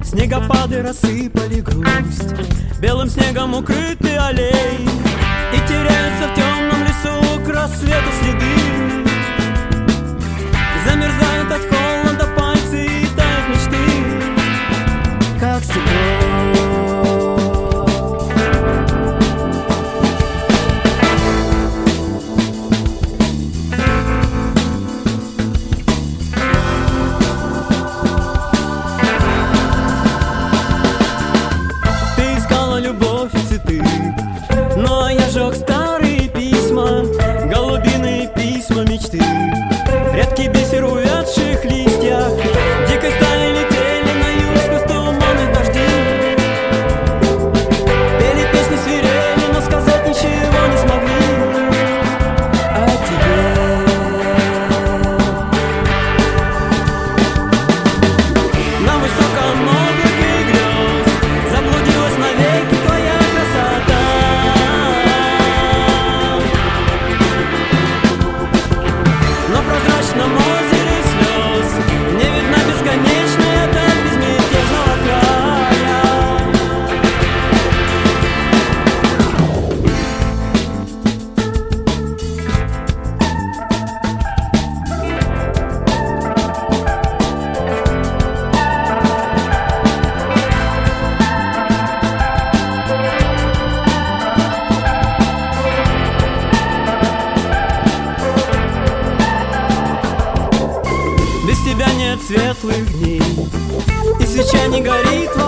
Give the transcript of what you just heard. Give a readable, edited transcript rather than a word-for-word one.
Снегопады рассыпали грусть, белым снегом укрыты аллеи, и теряются в темном лесу к рассвету следы. Замерзают от холода пальцы и тают мечты, как стекло. Любовь и цветы, но я жег старые письма, голубиные письма мечты. Редкий бисер в увядших листьях, дикой стаей летели на юг сквозь туманных дождей. Пели песни свирели, но сказать ничего не смогли о тебе. На высоком облаке грез заблудилась навеки твоя красота. На прозрачном озере слез не видна бесконечная даль безмятежного края. Без тебя нет светлых дней, и свеча не горит.